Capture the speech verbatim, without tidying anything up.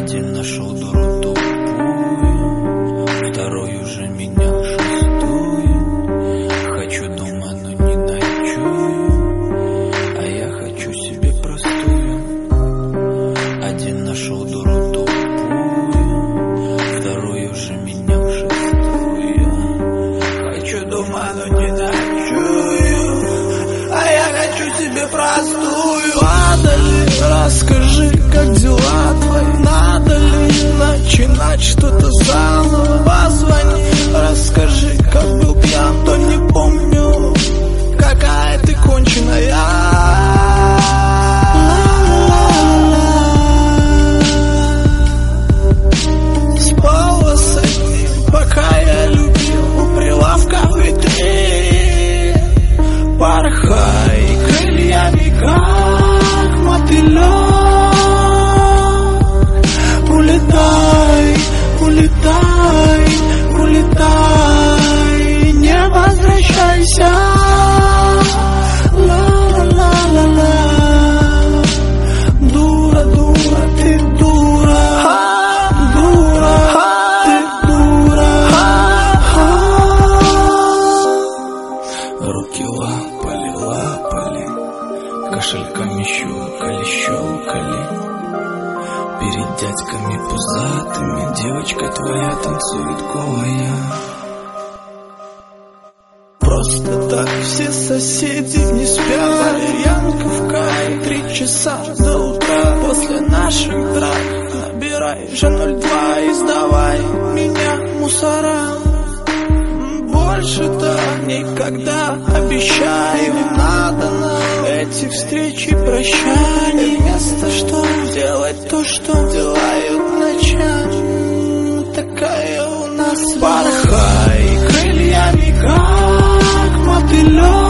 Один нашел дуру тупую, второй уже менял шестую. Хочу дома, но не ночую, а я хочу себе простую. Один нашел дуру тупую, второй уже менял шестую. Хочу дома, но не ночую, а я хочу себе простую. Падали, расскажи, как дела твои. Надо ли начинать что-то заново? Позвони, расскажи, как был пьян, то не помню. Какая ты конченая. Спала с одним, пока я любил, у прилавка в витрине. Порхай крыльями, как мотылек. Улетай, улетай, улетай, не возвращайся. Ла-ла-ла-ла-ла. Дура, дура, ты дура. Дура, ты дура. Руки лапали, лапали, кошельками щелкали, щелкали. Перед дядьками пузатыми девочка твоя танцует голая. Просто так все соседи не спят. Валерьянка в кай, три часа до утра. После наших драк набирай же ноль два и сдавай меня, мусора. Больше так никогда, обещаю. Надо нам эти встречи, прощания. Вместо что делать то, что делают ночами. Такая у нас порхай крыльями, как мотылек.